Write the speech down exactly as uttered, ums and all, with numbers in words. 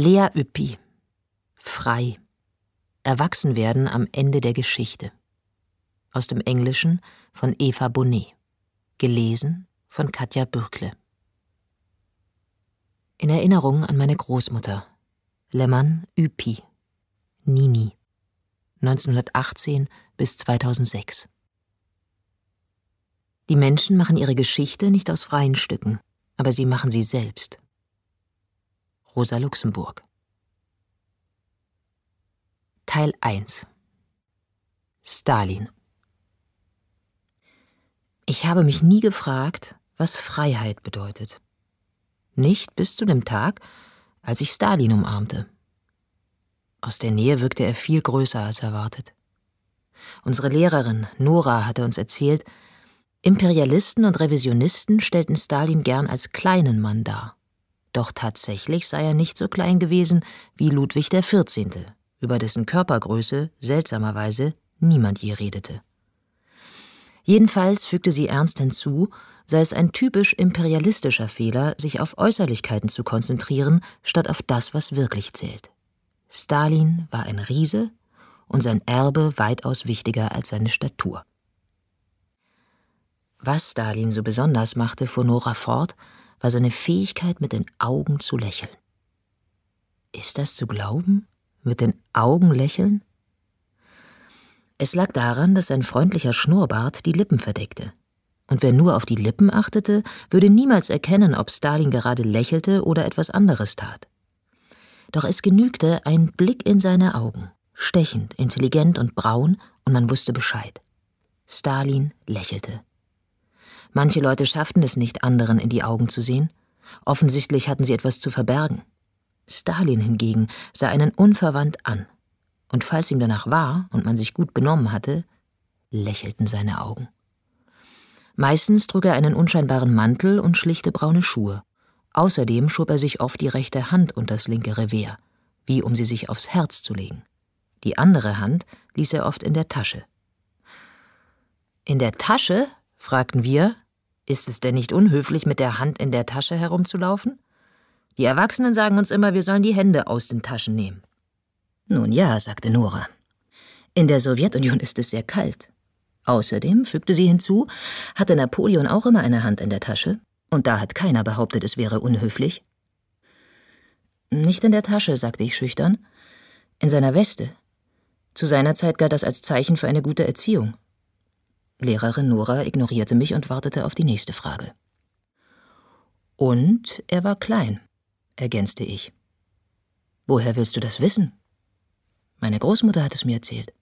Lea Ypi. Frei. Erwachsenwerden am Ende der Geschichte. Aus dem Englischen von Eva Bonnet. Gelesen von Katja Bürkle. In Erinnerung an meine Großmutter. Leman Ypi. Nini. neunzehnhundertachtzehn bis zweitausendsechs. Die Menschen machen ihre Geschichte nicht aus freien Stücken, aber sie machen sie selbst. Rosa Luxemburg. Teil eins. Stalin. Ich habe mich nie gefragt, was Freiheit bedeutet. Nicht bis zu dem Tag, als ich Stalin umarmte. Aus der Nähe wirkte er viel größer als erwartet. Unsere Lehrerin Nora hatte uns erzählt, Imperialisten und Revisionisten stellten Stalin gern als kleinen Mann dar. Doch tatsächlich sei er nicht so klein gewesen wie Ludwig der Vierzehnte, über dessen Körpergröße seltsamerweise niemand je redete. Jedenfalls fügte sie ernst hinzu, sei es ein typisch imperialistischer Fehler, sich auf Äußerlichkeiten zu konzentrieren, statt auf das, was wirklich zählt. Stalin war ein Riese und sein Erbe weitaus wichtiger als seine Statur. Was Stalin so besonders machte, fuhr Nora fort, war seine Fähigkeit, mit den Augen zu lächeln. Ist das zu glauben? Mit den Augen lächeln? Es lag daran, dass sein freundlicher Schnurrbart die Lippen verdeckte. Und wer nur auf die Lippen achtete, würde niemals erkennen, ob Stalin gerade lächelte oder etwas anderes tat. Doch es genügte ein Blick in seine Augen, stechend, intelligent und braun, und man wusste Bescheid. Stalin lächelte. Manche Leute schafften es nicht, anderen in die Augen zu sehen. Offensichtlich hatten sie etwas zu verbergen. Stalin hingegen sah einen unverwandt an. Und falls ihm danach war und man sich gut benommen hatte, lächelten seine Augen. Meistens trug er einen unscheinbaren Mantel und schlichte braune Schuhe. Außerdem schob er sich oft die rechte Hand unters linke Revers, wie um sie sich aufs Herz zu legen. Die andere Hand ließ er oft in der Tasche. »In der Tasche?« fragten wir. »Ist es denn nicht unhöflich, mit der Hand in der Tasche herumzulaufen? Die Erwachsenen sagen uns immer, wir sollen die Hände aus den Taschen nehmen.« »Nun ja«, sagte Nora. »In der Sowjetunion ist es sehr kalt. Außerdem«, fügte sie hinzu, »hatte Napoleon auch immer eine Hand in der Tasche. Und da hat keiner behauptet, es wäre unhöflich.« »Nicht in der Tasche«, sagte ich schüchtern. »In seiner Weste. Zu seiner Zeit galt das als Zeichen für eine gute Erziehung.« Lehrerin Nora ignorierte mich und wartete auf die nächste Frage. »Und er war klein«, ergänzte ich. »Woher willst du das wissen?« »Meine Großmutter hat es mir erzählt.«